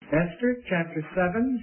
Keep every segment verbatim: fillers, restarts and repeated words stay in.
Esther, chapter seven.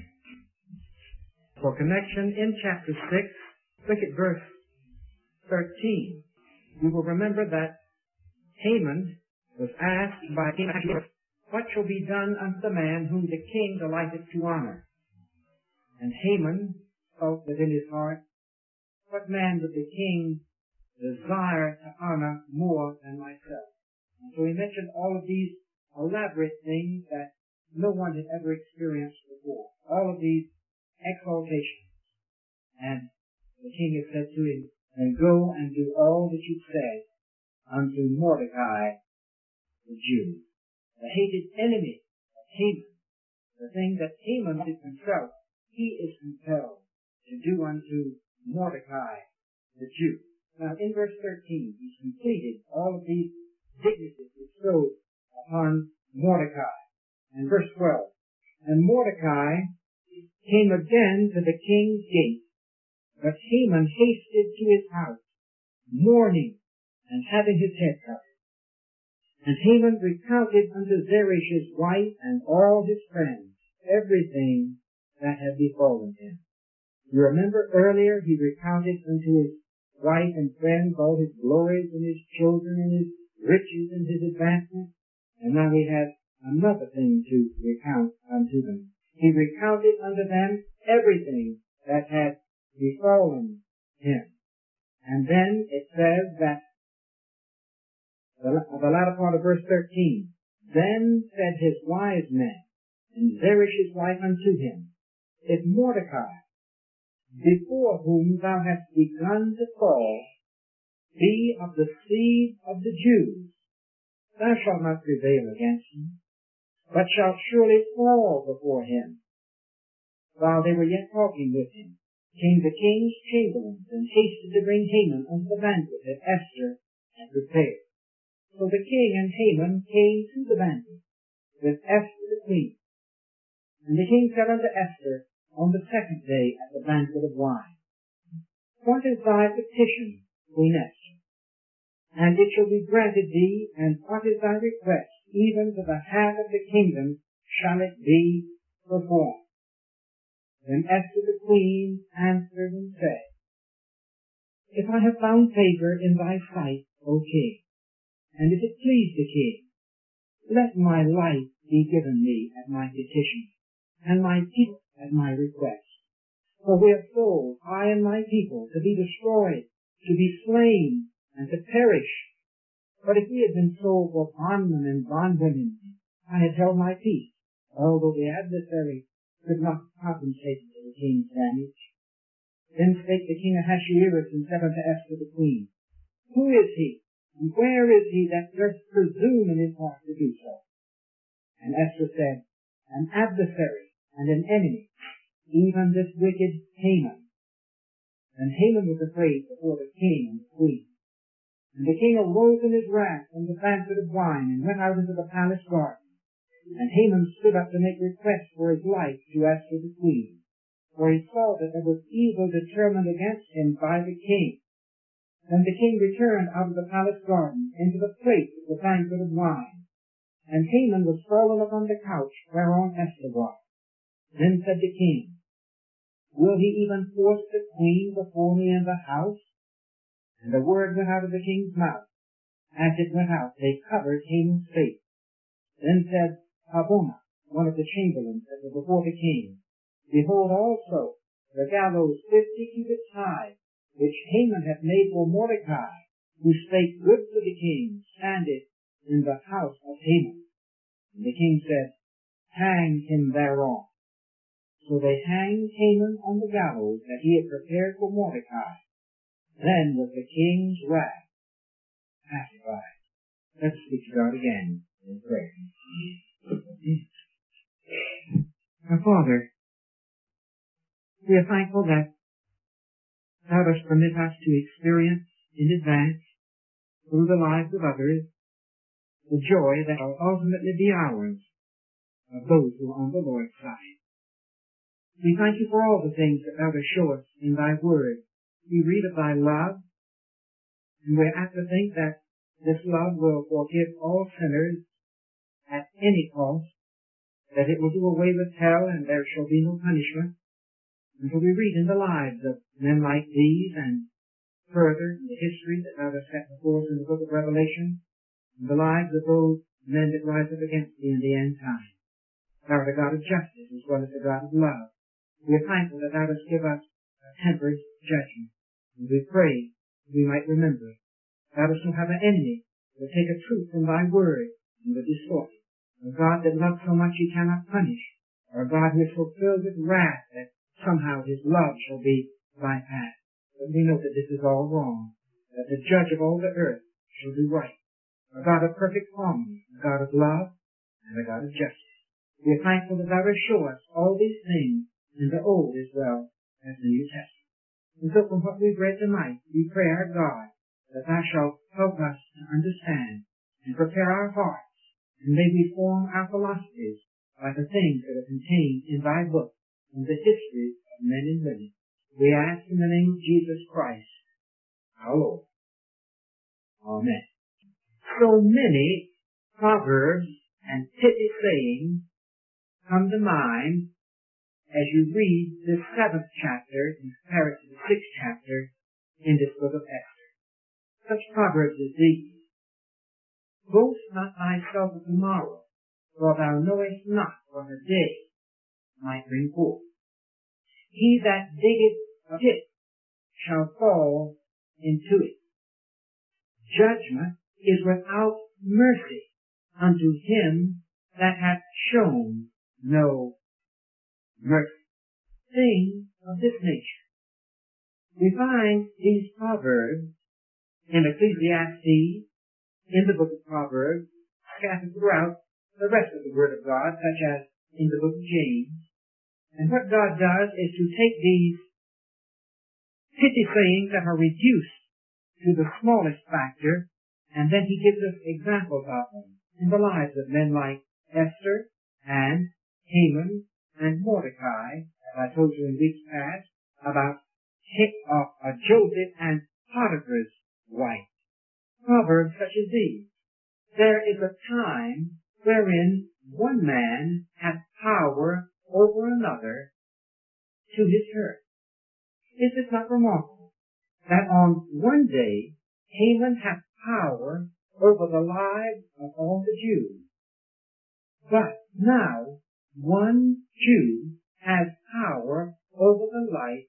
For connection, in chapter six, look at verse thirteen. You will remember that Haman was asked by King Ahasuerus, "What shall be done unto the man whom the king delighteth to honor?" And Haman thought within his heart, "What man would the king desire to honor more than myself?" And so he mentioned all of these elaborate things that no one had ever experienced before. All of these exaltations. And the king had said to him, "Then go and do all that you said unto Mordecai the Jew." The hated enemy of Haman, the thing that Haman did himself, he is compelled to do unto Mordecai the Jew. Now in verse thirteen, he's completed all of these dignities bestowed upon Mordecai. And verse twelve, "And Mordecai came again to the king's gate, but Haman hasted to his house, mourning and having his head covered. And Haman recounted unto Zeresh's wife and all his friends everything that had befallen him." You remember earlier he recounted unto his wife and friends all his glories and his children and his riches and his advancement. And now he has another thing to recount unto them. He recounted unto them everything that had befallen him. And then it says that, the, the latter part of verse thirteen, "Then said his wise men and Zeresh's wife unto him, If Mordecai, before whom thou hast begun to fall, be of the seed of the Jews, thou shalt not prevail against him, but shalt surely fall before him." While they were yet talking with him, came the king's chamberlains, and hasted to bring Haman unto the banquet that Esther had prepared. So the king and Haman came to the banquet with Esther the queen. And the king said unto Esther on the second day at the banquet of wine, "What is thy petition, Queen Esther? And it shall be granted thee, and what is thy request? Even to the half of the kingdom shall it be performed." Then Esther the queen answered and said, "If I have found favor in thy sight, O king, and if it please the king, let my life be given me at my petition, and my people at my request. For we are sold, I and my people, to be destroyed, to be slain, and to perish. But if we had been sold for bondmen and bondwomen, I had held my peace, although the adversary could not compensate for the king's damage." Then spake the king Ahasuerus and said unto Esther the queen, "Who is he, and where is he that durst presume in his heart to do so?" And Esther said, "An adversary and an enemy, even this wicked Haman." And Haman was afraid before the king and the queen. And the king arose in his wrath from the banquet of wine, and went out into the palace garden. And Haman stood up to make request for his life to Esther the queen, for he saw that there was evil determined against him by the king. Then the king returned out of the palace garden into the place of the banquet of wine. And Haman was fallen upon the couch whereon Esther was. Then said the king, "Will he even force the queen before me in the house?" And the word went out of the king's mouth. As it went out, they covered Haman's face. Then said Harbona, one of the chamberlains that were before the king, "Behold also the gallows fifty cubits high, which Haman hath made for Mordecai, who spake good for the king, standeth in the house of Haman." And the king said, "Hang him thereon." So they hanged Haman on the gallows that he had prepared for Mordecai. Then was the king's wrath pacified. Let's speak to God again in prayer. Our Father, we are thankful that thou dost permit us to experience in advance, through the lives of others, the joy that will ultimately be ours of those who are on the Lord's side. We thank you for all the things that thou dost show us in thy word. We read of thy love, and we're apt to think that this love will forgive all sinners at any cost, that it will do away with hell and there shall be no punishment, until we read in the lives of men like these and further in the history that thou hast set before us in the book of Revelation, in the lives of those men that rise up against thee in the end time. Thou art a God of justice as well as a God of love. We are thankful that thou dost give us a tempered judgment, and we pray we might remember. Thou dost not have an enemy that take a truth from thy word and would distort it. A God that loves so much he cannot punish, or a God who is so filled with wrath that somehow his love shall be bypassed. But we know that this is all wrong, that the judge of all the earth shall do right. A God of perfect harmony, a God of love, and a God of justice. We are thankful that thou dost show us all these things in the Old as well as the New Testament. And so from what we've read tonight, we pray our God that thou shalt help us to understand and prepare our hearts, and may we form our philosophies by the things that are contained in thy book and the history of men and women. We ask in the name of Jesus Christ, our Lord. Amen. So many proverbs and pithy sayings come to mind as you read this seventh chapter and compare it to the sixth chapter in this book of Esther. Such proverbs as these: Boast not thyself of tomorrow, for thou knowest not what a day might bring forth. He that diggeth a pit shall fall into it. Judgment is without mercy unto him that hath shown no mercy. Things of this nature. We find these proverbs in Ecclesiastes, in the book of Proverbs, scattered throughout the rest of the Word of God, such as in the book of James. And what God does is to take these pithy sayings that are reduced to the smallest factor, and then he gives us examples of them in the lives of men like Esther and Haman and Mordecai, as I told you in weeks past, about uh, Joseph and Potiphar's wife. Proverbs such as these. There is a time wherein one man hath power over another to his hurt. Is it not remarkable that on one day Haman hath power over the lives of all the Jews, but now one Jew has power over the life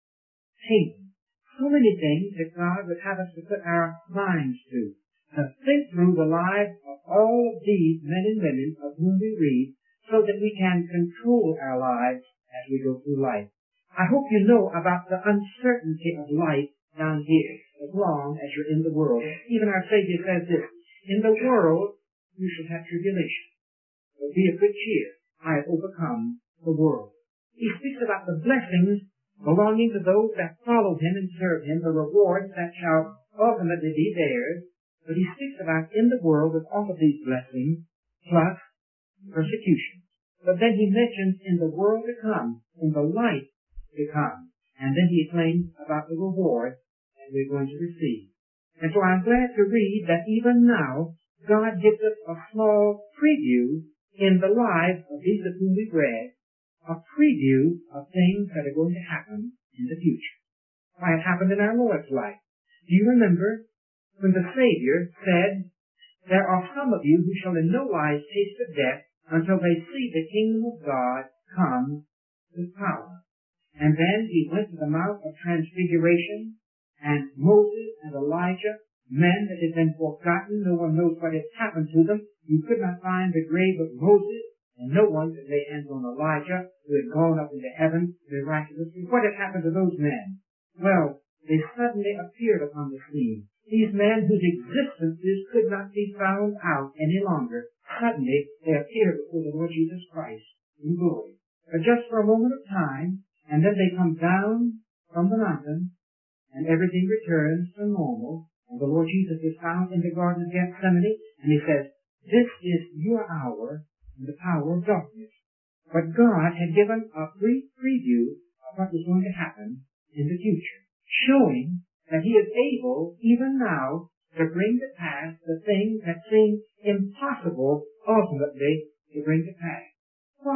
of Haman? So many things that God would have us to put our minds to, to think through the lives of all of these men and women of whom we read, so that we can control our lives as we go through life. I hope you know about the uncertainty of life down here, as long as you're in the world. Even our Savior says this: in the world you shall have tribulation, but be of good cheer, I have overcome the world. He speaks about the blessings belonging to those that follow him and serve him, the rewards that shall ultimately be theirs. But he speaks about in the world with all of these blessings, plus persecution. But then he mentions in the world to come, in the life to come. And then he explains about the reward that we're going to receive. And so I'm glad to read that even now, God gives us a small preview in the lives of these of whom we've read, a preview of things that are going to happen in the future. Why, it happened in our Lord's life. Do you remember when the Savior said, there are some of you who shall in no wise taste of death until they see the kingdom of God come with power. And then he went to the Mount of Transfiguration, and Moses and Elijah, men that had been forgotten, no one knows what had happened to them. You could not find the grave of Moses, and no one could lay hands on Elijah, who had gone up into heaven miraculously. What had happened to those men? Well, they suddenly appeared upon the scene. These men whose existences could not be found out any longer, suddenly they appeared before the Lord Jesus Christ in glory. But just for a moment of time, and then they come down from the mountain, and everything returns to normal, and the Lord Jesus is found in the Garden of Gethsemane, and he says, this is your hour in the power of darkness. But God had given a brief preview of what was going to happen in the future, showing that he is able, even now, to bring to pass the things that seem impossible ultimately to bring to pass.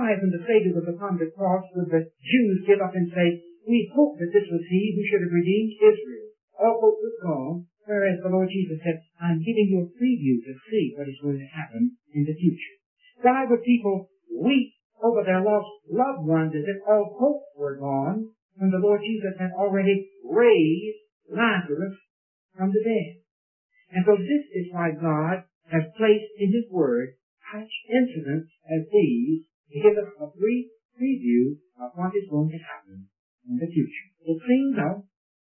surprised when the Savior was upon the cross would the Jews get up and say, we hope that this was he who should have redeemed Israel. All hope was gone, whereas the Lord Jesus said, I'm giving you a preview to see what is going to happen in the future. Why would people weep over their lost loved ones as if all hope were gone when the Lord Jesus had already raised Lazarus from the dead? And so this is why God has placed in His Word such incidents as these to give us a brief preview of what is going to happen in the future. It seems, though,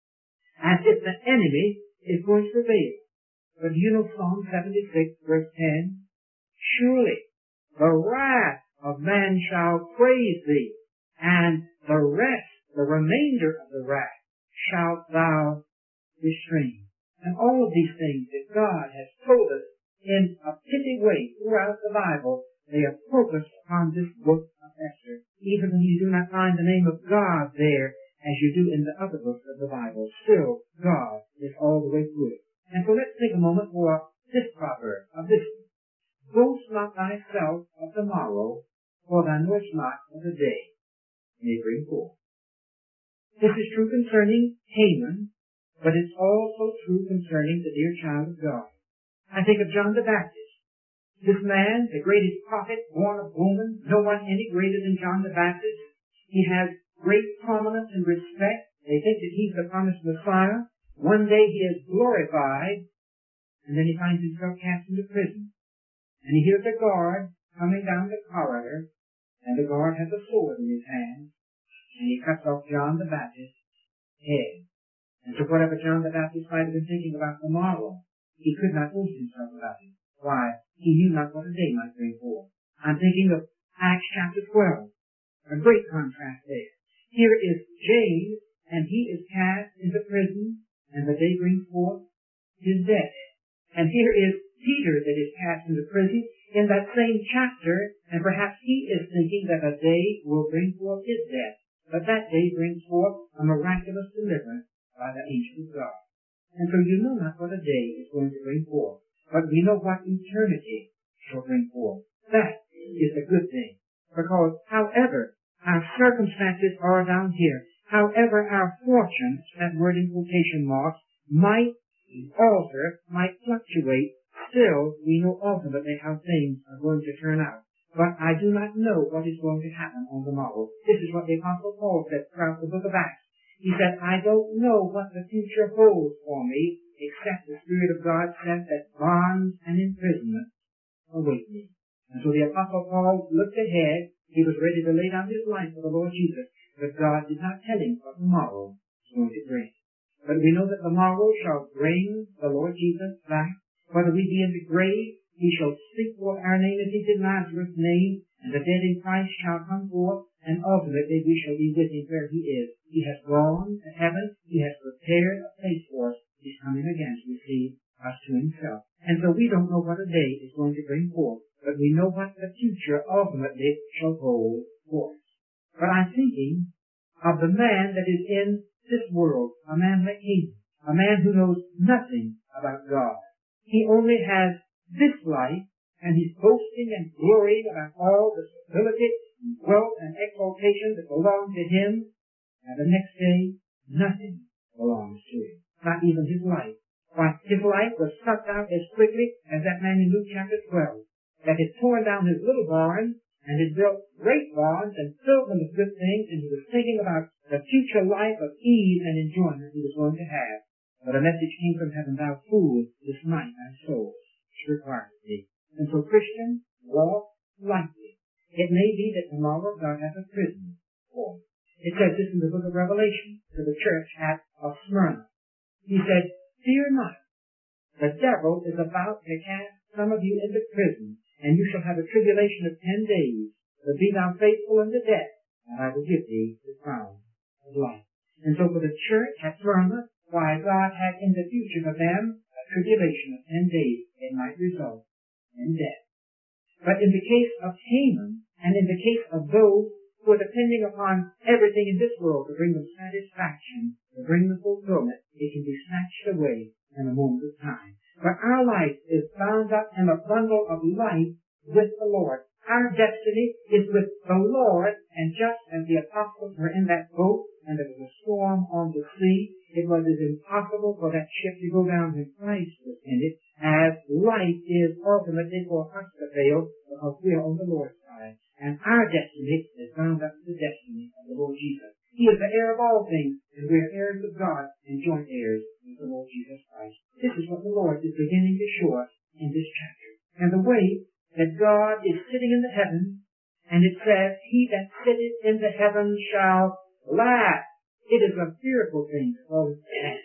as if the enemy is going to prevail. But you know Psalm seventy-six, verse ten, surely the wrath of man shall praise thee, and the rest, the remainder of the wrath, shalt thou restrain. And all of these things that God has told us in a pithy way throughout the Bible, they are focused upon this book of Esther. Even when you do not find the name of God there, as you do in the other books of the Bible, still God is all the way through it. And so let's take a moment for this proverb of this one. Boast not thyself of the morrow, for thou knowest not what the day may bring forth. This is true concerning Haman, but it's also true concerning the dear child of God. I think of John the Baptist. This man, the greatest prophet born of woman, no one any greater than John the Baptist. He has great prominence and respect. They think that he's the promised Messiah. One day he is glorified, and then he finds himself cast into prison. And he hears a guard coming down the corridor, and the guard has a sword in his hand, and he cuts off John the Baptist's head. And so whatever John the Baptist might have been thinking about tomorrow, he could not boast himself about it. Why? He knew not what a day might bring forth. I'm thinking of Acts chapter twelve. A great contrast there. Here is James, and he is cast into prison, and the day brings forth his death. And here is Peter that is cast into prison in that same chapter, and perhaps he is thinking that a day will bring forth his death. But that day brings forth a miraculous deliverance by the angel of God. And so you know not what a day is going to bring forth, but we know what eternity shall bring forth. That is a good thing, because however our circumstances are down here, however our fortunes, that word in quotation marks, might alter, might fluctuate, still we know ultimately how things are going to turn out. But I do not know what is going to happen on the morrow. This is what the Apostle Paul said throughout the book of Acts. He said, I don't know what the future holds for me, except the Spirit of God says that bonds and imprisonment await me. And so the Apostle Paul looked ahead. He was ready to lay down his life for the Lord Jesus, but God did not tell him what the morrow was going to bring. But we know that the morrow shall bring the Lord Jesus back. Whether we be in the grave, he shall speak forth our name as he did Lazarus' name, and the dead in Christ shall come forth, and ultimately we shall be with him where he is. He has gone to heaven. He has prepared a place for us. He's coming again to receive us to himself. And so we don't know what a day is going to bring forth, but we know what the future ultimately shall hold for us. But I'm thinking of the man that is in this world, a man like Haman, a man who knows nothing about God. He only has this life, and he's boasting and glorying about all the stability and wealth and exaltation that belong to him, and the next day, nothing belongs to him, not even his life. Why, his life was sucked out as quickly as that man in Luke chapter twelve, that had torn down his little barn and had built great barns and filled them with good things, and he was thinking about the future life of ease and enjoyment he was going to have. But a message came from heaven, thou fool, this night thy soul is required of thee. And so, Christian, walk lightly. It may be that tomorrow God has a prison for you. It says this in the book of Revelation to the church at of Smyrna. He said, fear not. The devil is about to cast some of you into prison, and you shall have a tribulation of ten days. But be thou faithful unto death, and I will give thee the crown of life. And so for the church at Smyrna, why God had in the future for them a tribulation of ten days, it might result in death. But in the case of Haman, and in the case of those who are depending upon everything in this world to bring them satisfaction, to bring them fulfillment, it can be snatched away in a moment of time. But our life is bound up in a bundle of life with the Lord. Our destiny is with the Lord, and just as the apostles were in that boat and there was a storm on the sea, it was as impossible for that ship to go down when Christ was in it as life is ultimately for us to fail because we are on the Lord's side. And our destiny is bound up to the destiny of the Lord Jesus. He is the heir of all things, and we are heirs of God and joint heirs with the Lord Jesus Christ. This is what the Lord is beginning to show us in this chapter. And the way that God is sitting in the heavens, and it says, he that sitteth in the heavens shall laugh. It is a fearful thing to call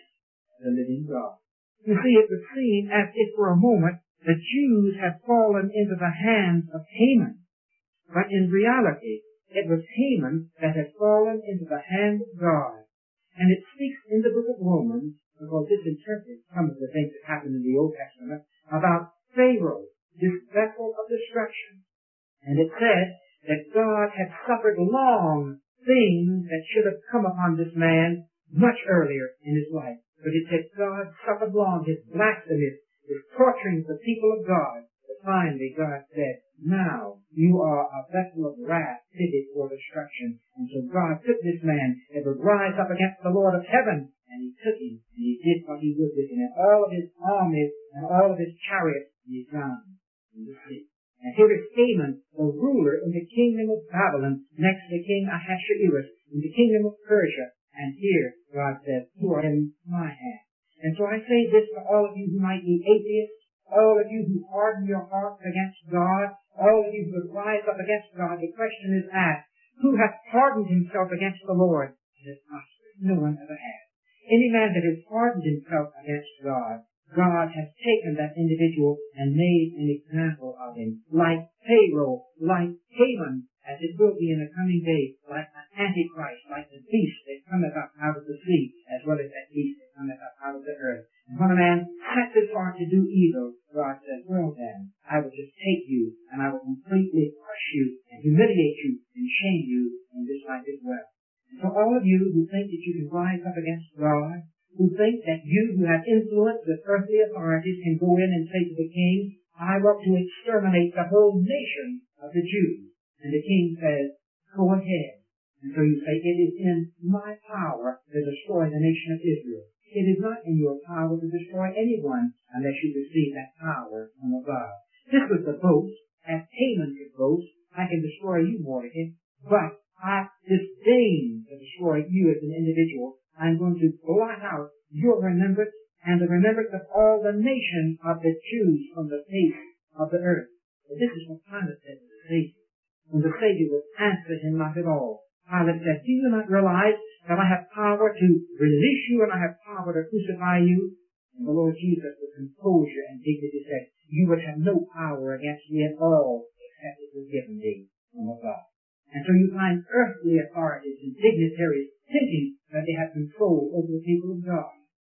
the living God. You see, it was seen as if for a moment the Jews had fallen into the hands of Haman. But in reality, it was Haman that had fallen into the hand of God. And it speaks in the book of Romans, because this interprets some of the things that happened in the Old Testament, about Pharaoh, this vessel of destruction. And it said that God had suffered long things that should have come upon this man much earlier in his life. But it said God suffered long his blasphemies, his torturing the people of God. But finally God said, now you are a vessel of wrath fitted for destruction. And so God took this man that would rise up against the Lord of heaven, and he took him, and he did what he would with him. And all of his armies and all of his chariots he drowned in the sea. And here is Haman, the ruler in the kingdom of Babylon, next to King Ahasuerus in the kingdom of Persia. And here God says, you are in my hand. And so I say this to all of you who might be atheists, all of you who harden your hearts against God, all of you who would rise up against God. The question is asked, who hath hardened himself against the Lord? It is prospered. No one ever has. Any man that has hardened himself against God, God has taken that individual and made an example of him, like Pharaoh, like Haman, as it will be in the coming days, like the Antichrist, like the beast that cometh up out of the sea, as well as that beast that cometh up out of the earth. And when a man sets his heart to do evil, God says, well then, I will just take you, and I will completely crush you, and humiliate you, and shame you in this life as well. And for all of you who think that you can rise up against God, who think that you who have influence with earthly authorities can go in and say to the king, I want to exterminate the whole nation of the Jews. And the king says, go ahead. And so you say, it is in my power to destroy the nation of Israel. It is not in your power to destroy anyone unless you receive that power from above. This was the boast, as Haman could boast, I can destroy you, Mordecai, but I disdain to destroy you as an individual. I'm going to blot out your remembrance and the remembrance of all the nations of the Jews from the face of the earth. But this is what Pilate said to the Savior. When the Savior would answer him not at all, Pilate said, do you not realize that I have power to release you and I have power to crucify you? And the Lord Jesus, with composure and dignity, said, you would have no power against me at all except it was given thee from above. And so you find earthly authorities and dignitaries thinking that they have control over the people of God.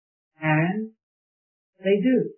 And they do.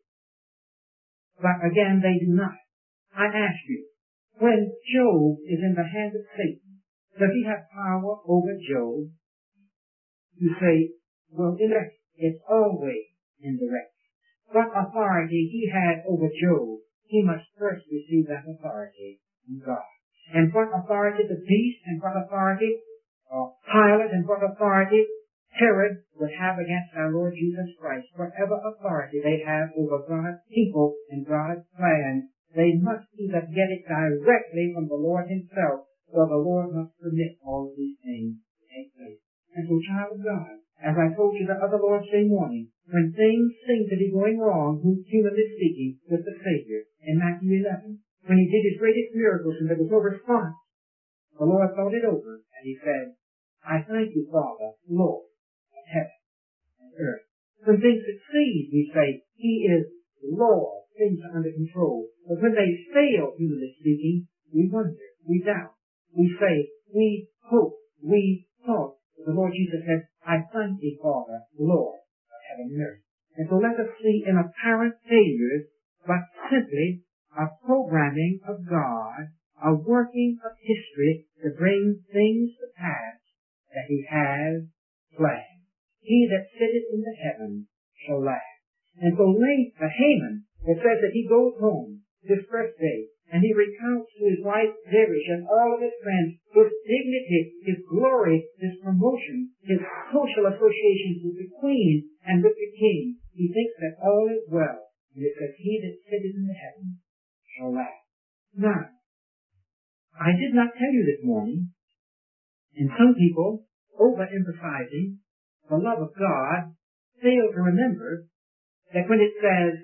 But again, they do not. I ask you, when Job is in the hand of Satan, does he have power over Job? You say, well, indirect. It's always indirect. What authority he had over Job, he must first receive that authority from God. And what authority the beast, and what authority uh, Pilate, and what authority Herod would have against our Lord Jesus Christ. Whatever authority they have over God's people and God's plan, they must either get it directly from the Lord himself, or the Lord must permit all of these things to take place. And so, child of God, as I told you the other Lord's Day morning, when things seem to be going wrong, humanly speaking, with the Savior, in Matthew eleven, when he did his greatest miracles and there was no response, the Lord thought it over, and he said, I thank you, Father, Lord of heaven and earth. When things succeed, we say, he is Lord, things are under control. But when they fail, humanly speaking, we wonder, we doubt. We say, we hope, we thought. The Lord Jesus said, I thank thee, Father, Lord of heaven and earth. And so let us see in apparent failures, but simply a programming of God, a working of history to bring things to pass that he has planned. He that sitteth in the heavens shall laugh. And so late, uh, Haman, it says that he goes home this first day, And he recounts to his wife Zeresh and all of his friends his dignity, his glory, his promotion, his social associations with the queen and with the king. He thinks that all is well. And it says, he that sitteth in the heavens shall laugh. Now, I did not tell you this morning, and some people, overemphasizing the love of God, fail to remember that when it says,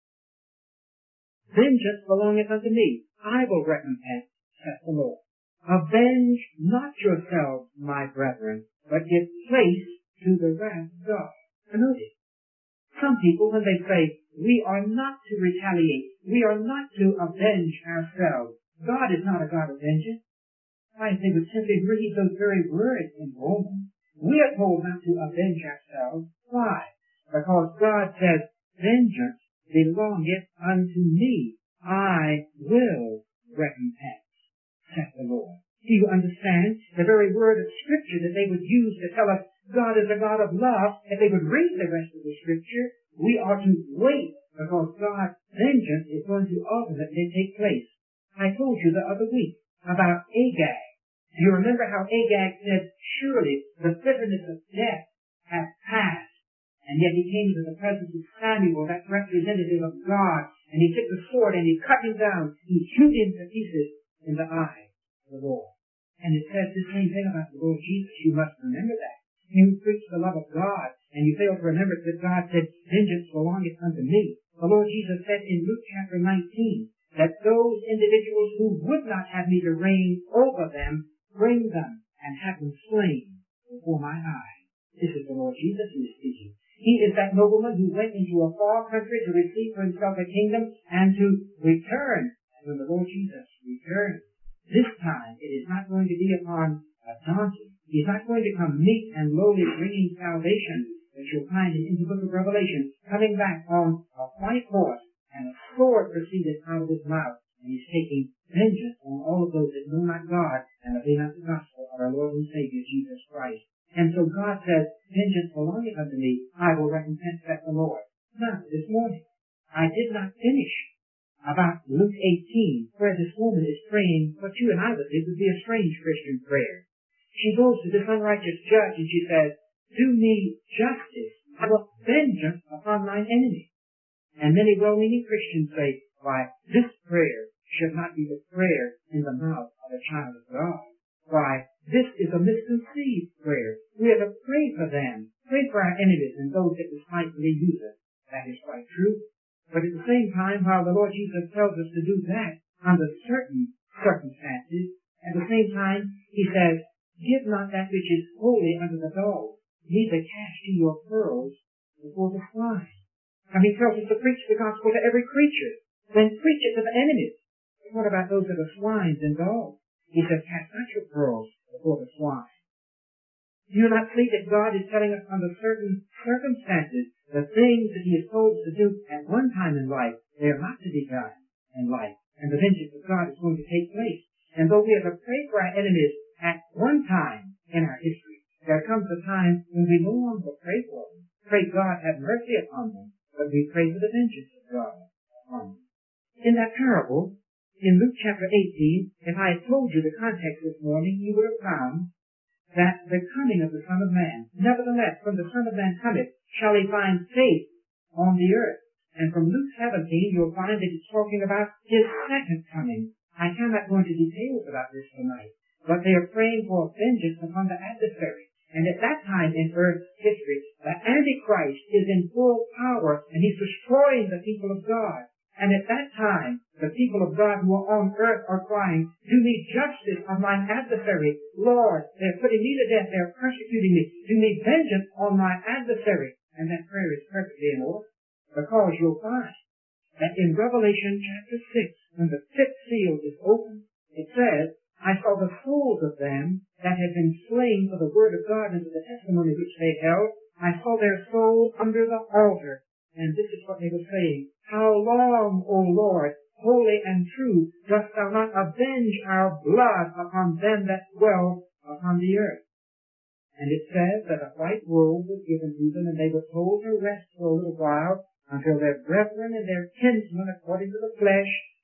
vengeance belongeth unto me, I will recompense, saith the Lord. Avenge not yourselves, my brethren, but give place to the wrath of God. And notice, some people, when they say, we are not to retaliate, we are not to avenge ourselves, God is not a God of vengeance. Why, if they would simply read those very words in Romans, we are told not to avenge ourselves. Why? Because God says, vengeance belongeth unto me. I will recompense, saith the Lord. Do you understand? The very word of Scripture that they would use to tell us God is a God of love, if they would read the rest of the Scripture, we are to wait, because God's vengeance is going to ultimately take place. I told you the other week about Agag. Do you remember how Agag said, surely the bitterness of death hath passed? And yet he came to the presence of Samuel, that representative of God, and he took the sword and he cut him down. He hewed him to pieces in the eye of the Lord. And it says the same thing about the Lord Jesus. You must remember that. You preach the love of God, and you fail to remember that God said, vengeance belongeth unto me. The Lord Jesus said in Luke chapter nineteen, that those individuals who would not have me to reign over them, bring them and have them slain before my eyes. This is the Lord Jesus who is speaking. He is that nobleman who went into a far country to receive for himself a kingdom and to return. And when the Lord Jesus returns, this time it is not going to be upon a donkey. He's not going to come meek and lowly bringing salvation, that you'll find in the book of Revelation, coming back on a white horse, and a sword proceeded out of his mouth. And he's taking vengeance on all of those that know not God and obey not the gospel of our Lord and Savior Jesus Christ. And so God says, vengeance belongeth unto me, I will recompense, saith the Lord. Now, this morning, I did not finish about Luke eighteen, where this woman is praying what you and I would think would be a strange Christian prayer. She goes to this unrighteous judge and she says, do me justice, I will vengeance upon mine enemy. And many well-meaning Christians say, why, this prayer should not be the prayer in the mouth of a child of God. Why, this is a misconceived prayer. We are to pray for them, pray for our enemies and those that despitefully use us. That is quite true. But at the same time, while the Lord Jesus tells us to do that under certain circumstances, at the same time, he says, give not that which is holy unto the dogs, neither cast ye your pearls before the swine. And he tells us to preach the gospel to every creature. Then preach it to the enemies. But what about those that are swines and dogs? He says, cast not your pearls before the swine. Do you not see that God is telling us under certain circumstances the things that he has told us to do at one time in life, they are not to be done in life. And the vengeance of God is going to take place. And though we have to pray for our enemies at one time in our history, there comes a time when we no longer pray for them. Pray God have mercy upon them, but we pray for the vengeance of God upon them. In that parable, in Luke chapter eighteen, if I had told you the context this morning, you would have found that the coming of the Son of Man, nevertheless, when the Son of Man cometh, shall he find faith on the earth. And from Luke seventeen, you'll find that it's talking about his second coming. I cannot go into details about this tonight, but they are praying for vengeance upon the adversary. And at that time in earth's history, the Antichrist is in full power, and he's destroying the people of God. And at that time, the people of God who are on earth are crying, do me justice of mine adversary. Lord, they're putting me to death, they're persecuting me. Do me vengeance on my adversary. And that prayer is perfectly in order, because you'll find that in Revelation chapter six, when the fifth seal is opened, it says, I saw the souls of them that had been slain for the word of God and for the testimony which they held. I saw their souls under the altar. And this is what they were saying. How long, O Lord, holy and true, dost thou not avenge our blood upon them that dwell upon the earth? And it says that a white robe was given to them, and they were told to rest for a little while until their brethren and their kinsmen, according to the flesh,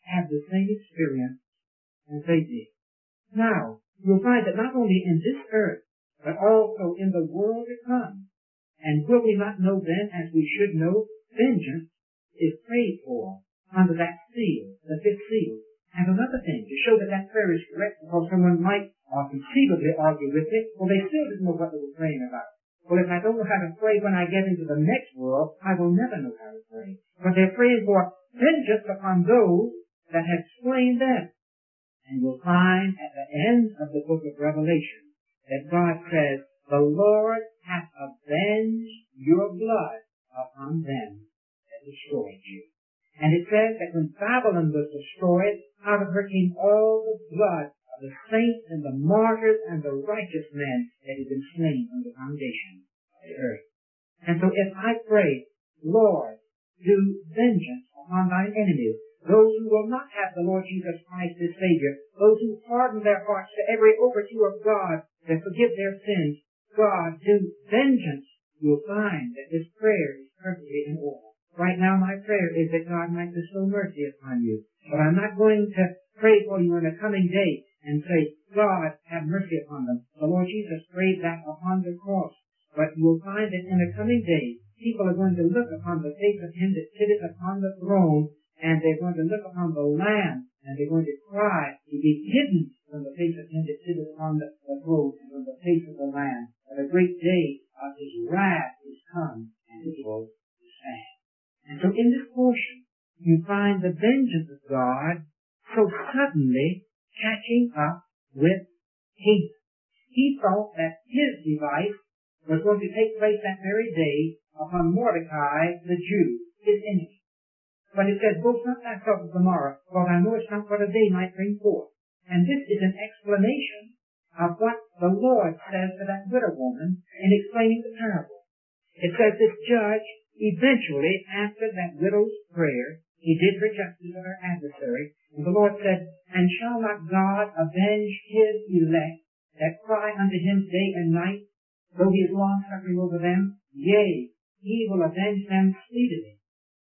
have the same experience as they did. Now, you'll find that not only in this earth, but also in the world to come, and will we not know then, as we should know, vengeance is prayed for under that seal, the fifth seal. And another thing, to show that that prayer is correct, because someone might or conceivably argue with it, well, they still didn't know what they were praying about. Well, if I don't know how to pray when I get into the next world, I will never know how to pray. But they're praying for vengeance upon those that have slain them. And you'll find at the end of the book of Revelation that God says, the Lord hath avenged your blood upon them that destroyed you. And it says that when Babylon was destroyed, out of her came all the blood of the saints and the martyrs and the righteous men that had been slain on the foundation of the earth. And so if I pray, Lord, do vengeance upon thine enemies, those who will not have the Lord Jesus Christ as Savior, those who harden their hearts to every overture of God to forgive their sins, God, do vengeance, you'll find that this prayer is perfectly in order. Right now my prayer is that God might bestow mercy upon you. But I'm not going to pray for you in a coming day and say, God, have mercy upon them. The Lord Jesus prayed that upon the cross. But you'll find that in a coming day, people are going to look upon the face of him that sitteth upon the throne, and they're going to look upon the Lamb, and they're going to cry to be hidden from the face of him that sitteth upon the, the throne, and from the face of the Lamb. But a great day of his wrath is come, and his woe is sad. And so in this portion, you find the vengeance of God so suddenly catching up with Haman. He thought that his device was going to take place that very day upon Mordecai, the Jew, his enemy. But it says, boast not thyself of tomorrow, for thou knowest not what a day might bring forth. And this is an explanation of what the Lord says to that widow woman in explaining the parable. It says this judge eventually answered that widow's prayer. He did her justice to her adversary. And the Lord said, and shall not God avenge his elect that cry unto him day and night, though he is long-suffering over them? Yea, he will avenge them speedily.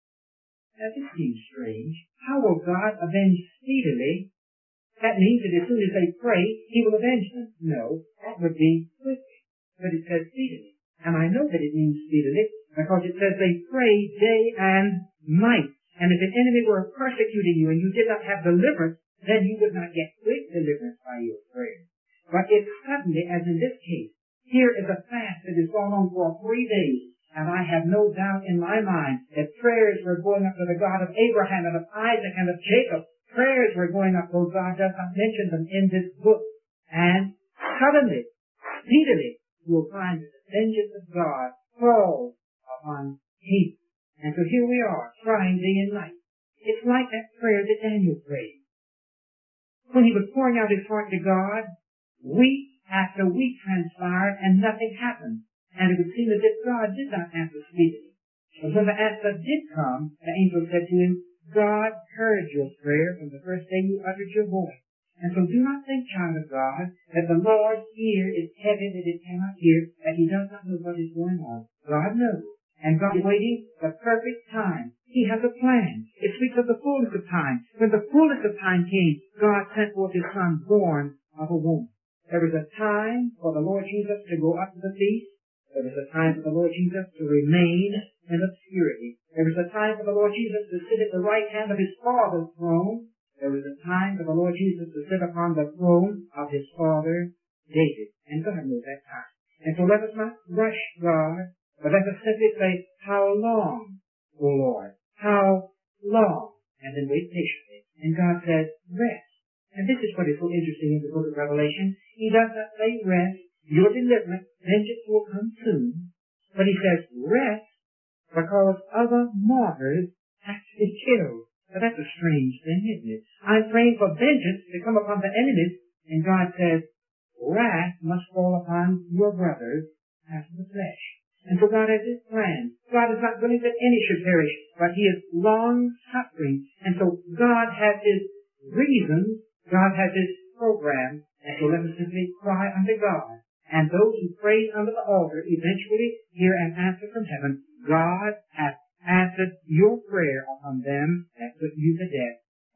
Now this seems strange. How will God avenge speedily? That means that as soon as they pray, he will avenge them. No, that would be quickly. But it says speedily. And I know that it means speedily because it says they pray day and night. And if an enemy were persecuting you and you did not have deliverance, then you would not get quick deliverance by your prayer. But if suddenly, as in this case, here is a fast that has gone on for three days, and I have no doubt in my mind that prayers were going up to the God of Abraham and of Isaac and of Jacob. Prayers were going up, though God does not mention them in this book. And suddenly, speedily, you will find that the vengeance of God falls upon Haman. And so here we are, crying day and night. It's like that prayer that Daniel prayed. When he was pouring out his heart to God, week after week transpired and nothing happened. And it would seem as if God did not answer speedily. But when the answer did come, the angel said to him, God heard your prayer from the first day you uttered your voice. And so do not think, child of God, that the Lord's ear is heavy that it cannot hear, that he does not know what is going on. God knows. And God is waiting the perfect time. He has a plan. It speaks of the fullness of time. When the fullness of time came, God sent forth his Son, born of a woman. There was a time for the Lord Jesus to go up to the feast. There was a time for the Lord Jesus to remain in obscurity. There was a time for the Lord Jesus to sit at the right hand of his Father's throne. There was a time for the Lord Jesus to sit upon the throne of his father, David. And God knows that time. And so let us not rush God, but let us simply say, how long, O Lord? How long? And then wait patiently. And God says, rest. And this is what is so interesting in the book of Revelation. He does not say rest. Your deliverance, vengeance will come soon. But he says rest because other martyrs have to be killed. Now that's a strange thing, isn't it? I'm praying for vengeance to come upon the enemies, and God says wrath must fall upon your brothers after the flesh. And so God has his plan. God is not willing that any should perish, but he is long-suffering. And so God has his reasons, God has his program, and so let us simply cry unto God. And those who pray under the altar eventually hear an answer from heaven. God hath answered your prayer upon them that put you to death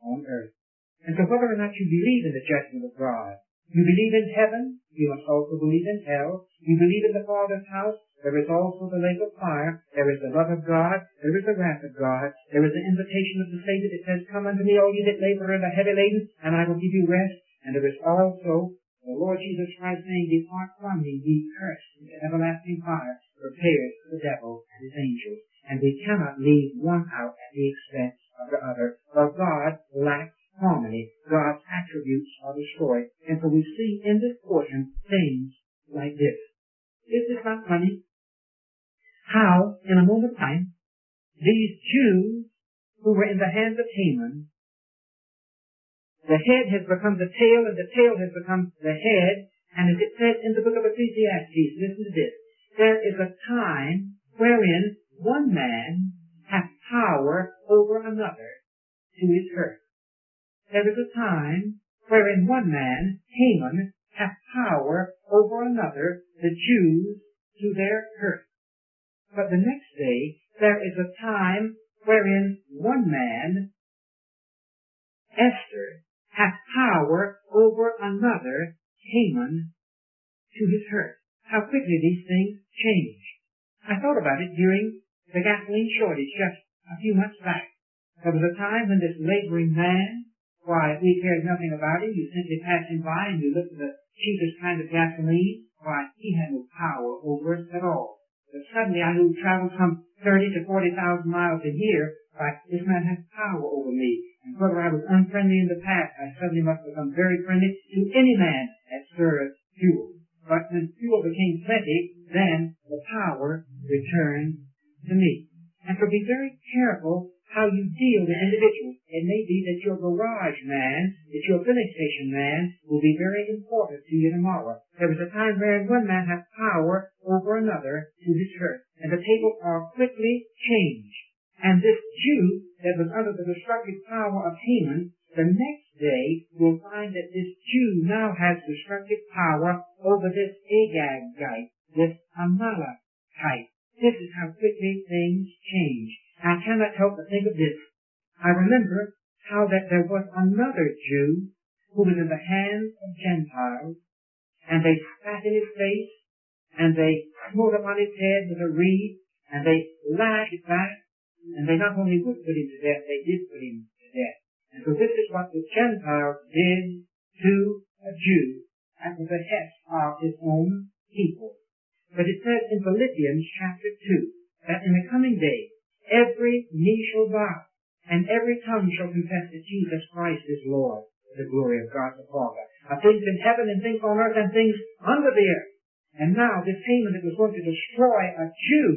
on earth. And so whether or not you believe in the judgment of God, you believe in heaven, you must also believe in hell. You believe in the Father's house, there is also the lake of fire. There is the love of God, there is the wrath of God. There is the invitation of the Savior that says, come unto me, all ye that labor and are heavy laden, and I will give you rest. And there is also the Lord Jesus Christ saying, depart from me, ye cursed, into everlasting fire, prepared for the devil and his angels. And we cannot leave one out at the expense of the other, for God lacks harmony. God's attributes are destroyed. And so we see in this portion things like this. Is this not funny? How, in a moment of time, these Jews who were in the hands of Haman, the head has become the tail and the tail has become the head. And as it says in the book of Ecclesiastes, listen to this, there is a time wherein one man hath power over another to his hurt. There is a time wherein one man, Haman, hath power over another, the Jews, to their hurt. But the next day, there is a time wherein one man, Esther, hath power over another, Haman, to his hurt. How quickly these things change. I thought about it during the gasoline shortage just a few months back. There was a time when this laboring man, why, we cared nothing about him. You simply passed him by and you looked at the cheapest kind of gasoline. Why, he had no power over us at all. But suddenly I who traveled some thirty to forty thousand miles a year, why, this man has power over me. And whether I was unfriendly in the past, I suddenly must become very friendly to any man that serves fuel. But when fuel became plenty, then the power returned to me. And so be very careful how you deal with individuals. It may be that your garage man, that your filling station man, will be very important to you tomorrow. There was a time where one man had power over another to his hurt, and the tables are quickly changed. And this Jew that was under the destructive power of Haman, the next day will find that this Jew now has destructive power over this Agagite, this Amalekite. This is how quickly things change. I cannot help but think of this. I remember how that there was another Jew who was in the hands of Gentiles, and they spat in his face, and they smote upon his head with a reed, and they lashed back, and they not only would put him to death, they did put him to death. And so this is what the Gentiles did to a Jew at the behest of his own people. But it says in Philippians chapter two that in the coming day, every knee shall bow, and every tongue shall confess that Jesus Christ is Lord, to the glory of God the Father. Of things in heaven and things on earth and things under the earth. And now this Haman that was going to destroy a Jew,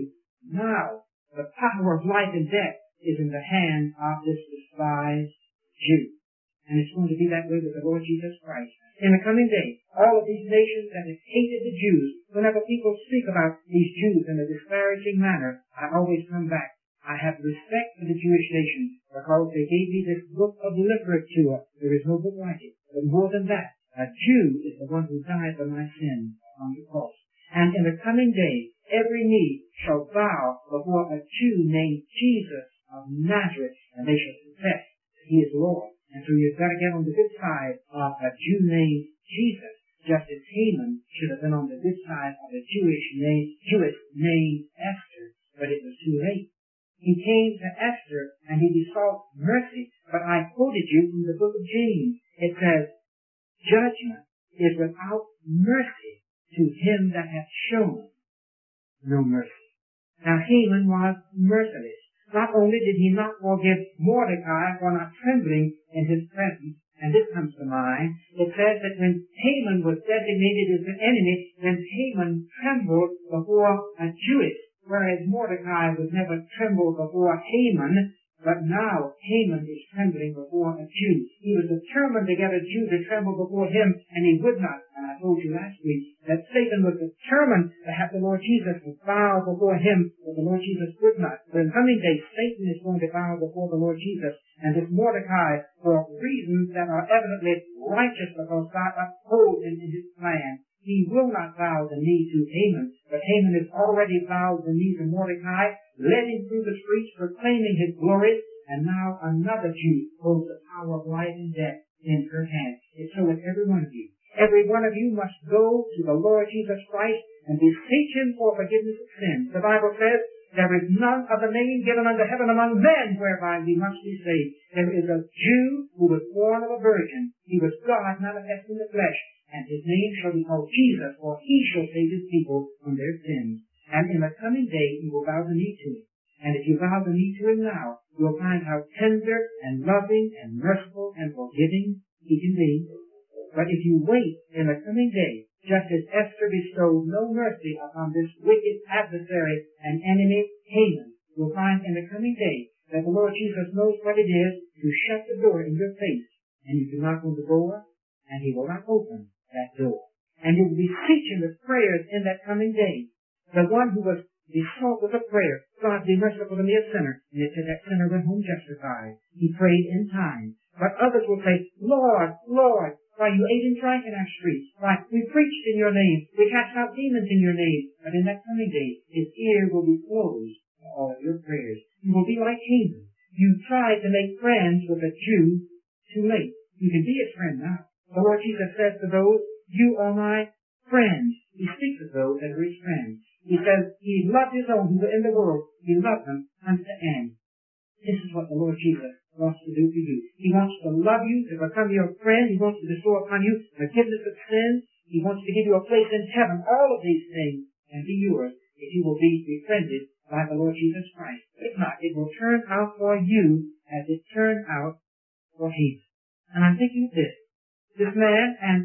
now the power of life and death is in the hand of this despised Jew. And it's going to be that way with the Lord Jesus Christ. In the coming day, all of these nations that have hated the Jews, whenever people speak about these Jews in a disparaging manner, I always come back. I have respect for the Jewish nation because they gave me this book of literature. There is no book like it. But more than that, a Jew is the one who died for my sins on the cross. And in the coming day, every knee shall bow before a Jew named Jesus of Nazareth, and they shall confess that he is Lord. And so you've got to get on the good side of a Jew named Jesus, just as Haman should have been on the good side of a Jewish name, Jewess named Esther. But it was too late. He came to Esther and he besought mercy. But I quoted you from the book of James. It says, judgment is without mercy to him that hath shown no mercy. Now Haman was merciless. Not only did he not forgive Mordecai for not trembling in his presence, and this comes to mind, it says that when Haman was designated as an enemy, then Haman trembled before a Jewess, whereas Mordecai would never tremble before Haman, but now Haman is trembling before a Jew. He was determined to get a Jew to tremble before him, and he would not. And I told you last week that Satan was determined to have the Lord Jesus bow before him, but the Lord Jesus would not. So in coming days, Satan is going to bow before the Lord Jesus, and this Mordecai, for reasons that are evidently righteous because God upholds him in his plan, he will not bow the knee to Haman, but Haman has already bowed the knee to Mordecai, led him through the streets proclaiming his glory, and now another Jew holds the power of life and death in her hand. It's so with every one of you. Every one of you must go to the Lord Jesus Christ and beseech him for forgiveness of sins. The Bible says, there is none other name given under heaven among men whereby we must be saved. There is a Jew who was born of a virgin. He was God manifest in the flesh, and his name shall be called Jesus, for he shall save his people from their sins. And in the coming day you will bow the knee to him. And if you bow the knee to him now, you will find how tender and loving and merciful and forgiving he can be. But if you wait in the coming day, just as Esther bestowed no mercy upon this wicked adversary and enemy, Haman, you'll find in the coming day that the Lord Jesus knows what it is to shut the door in your face. And you can knock on the door, and he will not open that door. And you'll be beseeching with prayers in that coming day. The one who was besought with a prayer, God be merciful to me a sinner. And it said that sinner went home justified. He prayed in time. But others will say, Lord, Lord, why you ate and drank in our streets. Why we preached in your name. We cast out demons in your name. But in that coming day, his ear will be closed to all of your prayers. You will be like Haman. You tried to make friends with a Jew too late. You can be his friend now. The Lord Jesus says to those, you are my friends. He speaks of those that are his friends. He says, he loved his own who were in the world. He loved them unto the end. This is what the Lord Jesus wants to do for you. He wants to love you, to become your friend. He wants to bestow upon you forgiveness of sins. He wants to give you a place in heaven. All of these things can be yours if you will be befriended by the Lord Jesus Christ. If not, it will turn out for you as it turned out for Haman. And I'm thinking of this. This man and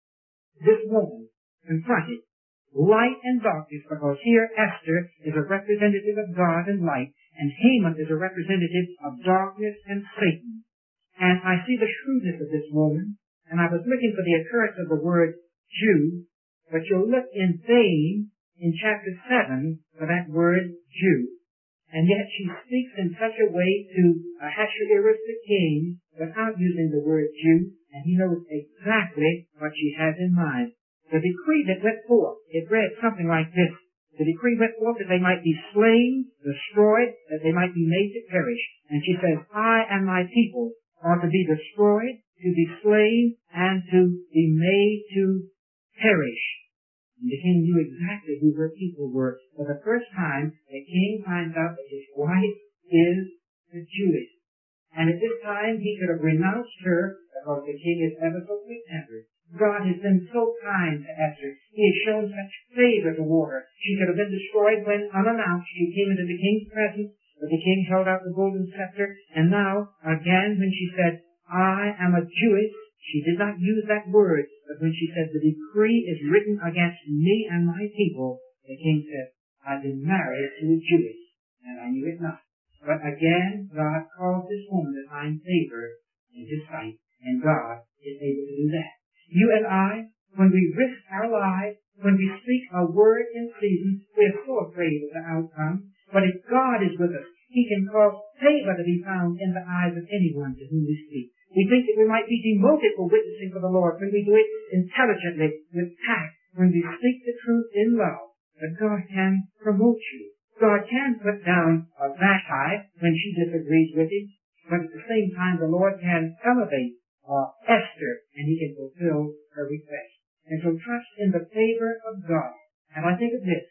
this woman confronted light and darkness, because here Esther is a representative of God and light, and Haman is a representative of darkness and Satan. And I see the shrewdness of this woman, and I was looking for the occurrence of the word Jew, but you'll look in vain in chapter seven for that word Jew. And yet she speaks in such a way to Ahasuerus the king without using the word Jew, and he knows exactly what she has in mind. The decree that went forth, it read something like this. The decree went forth that they might be slain, destroyed, that they might be made to perish. And she says, I and my people are to be destroyed, to be slain, and to be made to perish. And the king knew exactly who her people were. For the first time, the king finds out that his wife is a Jewess. And at this time, he could have renounced her, because the king is ever so quick-tempered. God has been so kind to Esther. He has shown such favor toward her. She could have been destroyed when, unannounced, she came into the king's presence, but the king held out the golden scepter. And now, again, when she said, I am a Jewess, she did not use that word, but when she said, the decree is written against me and my people, the king said, I've been married to a Jewess, and I knew it not. But again, God calls this woman to find favor in his sight, and God is able to do that. You and I, when we risk our lives, when we speak a word in season, we are so afraid of the outcome. But if God is with us, he can cause favor to be found in the eyes of anyone to whom we speak. We think that we might be demoted for witnessing for the Lord when we do it intelligently, with tact, when we speak the truth in love. But God can promote you. God can put down a Vashti when she disagrees with him. But at the same time, the Lord can elevate Uh, Esther, and he can fulfill her request. And so trust in the favor of God. And I think of this.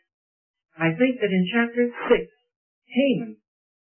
I think that in chapter six, Haman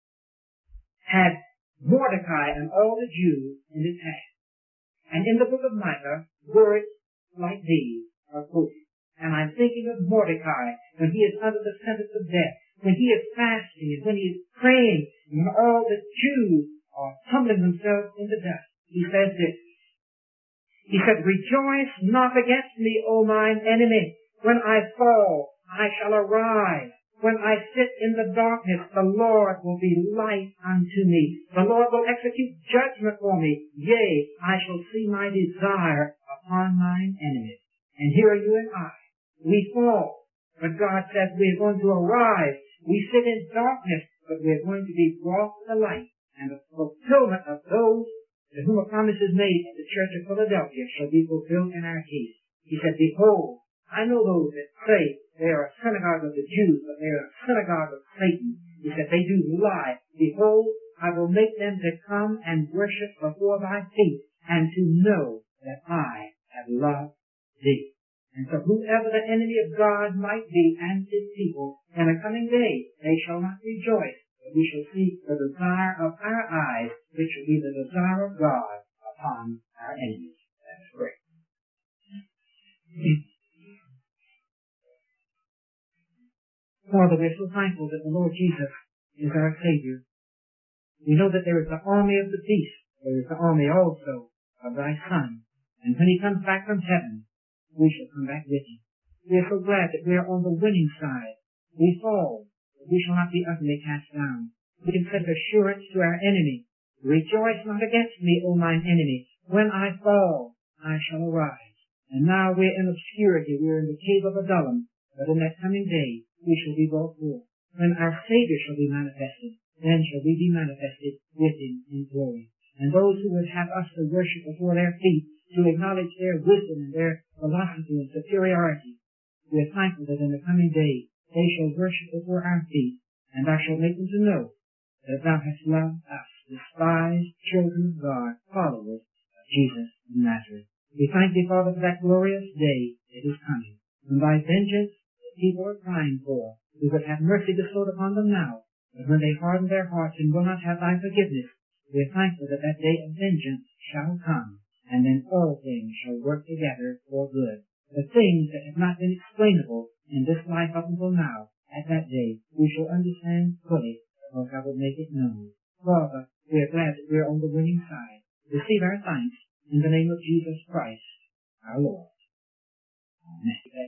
had Mordecai and all the Jews in his hand. And in the book of Micah, words like these are quoted. And I'm thinking of Mordecai when he is under the sentence of death, when he is fasting, and when he is praying, and when all the Jews are humbling themselves in the dust. He says this. He said, rejoice not against me, O mine enemy. When I fall, I shall arise. When I sit in the darkness, the Lord will be light unto me. The Lord will execute judgment for me. Yea, I shall see my desire upon mine enemies. And here are you and I. We fall, but God says we are going to arise. We sit in darkness, but we are going to be brought to the light. And the fulfillment of those to whom a promise is made at the church of Philadelphia shall be fulfilled in our case. He said, behold, I know those that say they are a synagogue of the Jews, but they are a synagogue of Satan. He said, they do lie. Behold, I will make them to come and worship before thy feet, and to know that I have loved thee. And so whoever the enemy of God might be and his people, in a coming day they shall not rejoice, but we shall see the desire of our eyes, which will be the desire of God upon our enemies. That's great. Father, we're so thankful that the Lord Jesus is our Savior. We know that there is the army of the beast. There is the army also of thy Son. And when he comes back from heaven, we shall come back with him. We are so glad that we are on the winning side. We fall, but we shall not be utterly cast down. We can set assurance to our enemy. Rejoice not against me, O mine enemy. When I fall, I shall arise. And now we're in obscurity. We're in the cave of Adullam. But in that coming day, we shall be brought forth. When our Savior shall be manifested, then shall we be manifested with him in glory. And those who would have us to worship before their feet, to acknowledge their wisdom and their philosophy and superiority, we are thankful that in the coming day they shall worship before our feet, and thou shalt make them to know that thou hast loved us, despised children of God, followers of Jesus of Nazareth. We thank thee, Father, for that glorious day that is coming. When thy vengeance the people are crying for, we would have mercy bestowed upon them now. But when they harden their hearts and will not have thy forgiveness, we are thankful that that day of vengeance shall come, and then all things shall work together for good. The things that have not been explainable in this life up until now, at that day we shall understand fully, because I will make it known. Father, we are glad that we are on the winning side. Receive our thanks in the name of Jesus Christ, our Lord. Amen.